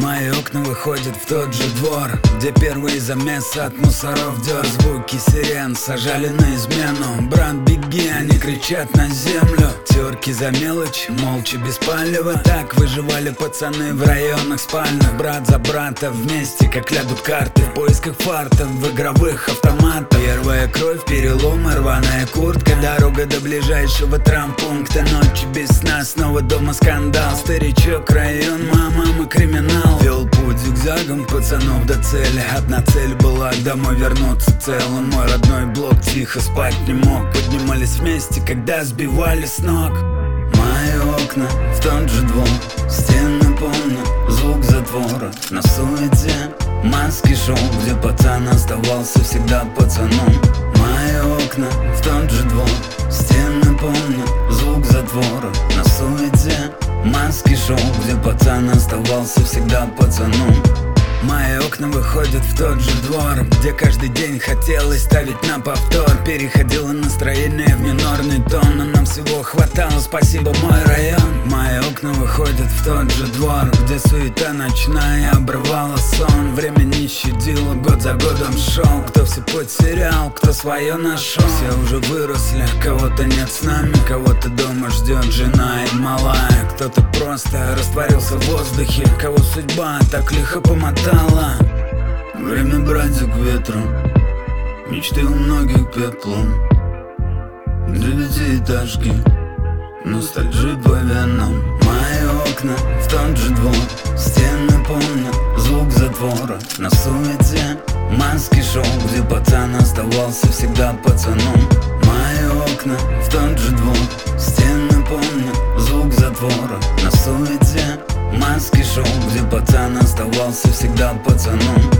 Мои окна выходят в тот же двор, где первые замесы от мусоров дёр. Звуки сирен сажали на измену. Брат, беги, они кричат на землю. Терки за мелочь, молча без палева. Так выживали пацаны в районах спальных. Брат за брата вместе, как лягут карты. В поисках фартов, в игровых автоматах. Первая кровь, переломы, рваная куртка. Дорога до ближайшего травмпункта. Ночи без сна, снова дома скандал. Старичок, район, мама, криминал. Вел путь зигзагом пацанов до цели. Одна цель была домой вернуться целым. Мой родной блок тихо спать не мог. Поднимались вместе, когда сбивали с ног. Мои окна в тот же двор, стены помню, звук затвора. На суете маски шоу, где пацан оставался всегда пацаном. Мои окна в тот же двор, стены помню, звук затвора. На суете маски шоу, где пацан оставался всегда пацаном. Мои окна выходят в тот же двор, где каждый день хотелось ставить на повтор. Переходило настроение в минорный тон, но нам всего хватало, спасибо, мой район. Мои окна выходят в тот же двор, где суета ночная обрывала сон. Время не щадило, год за годом шел. Кто все потерял, кто свое нашел. Все уже выросли, кого-то нет с нами, кого-то дома ждет жена и малая. Кто-то просто растворился в воздухе, кого судьба так лихо помотала. Время братья к ветру, мечты у многих пеплом. Девятиэтажки, ностальжи по венам. Мои окна в тот же двор, стены помню, звук затвора. На суете маски шоу, где пацан оставался всегда пацаном. Мои окна в тот же двор, стены помню, звук затвора. На суете маски шоу, где пацан оставался всегда пацаном.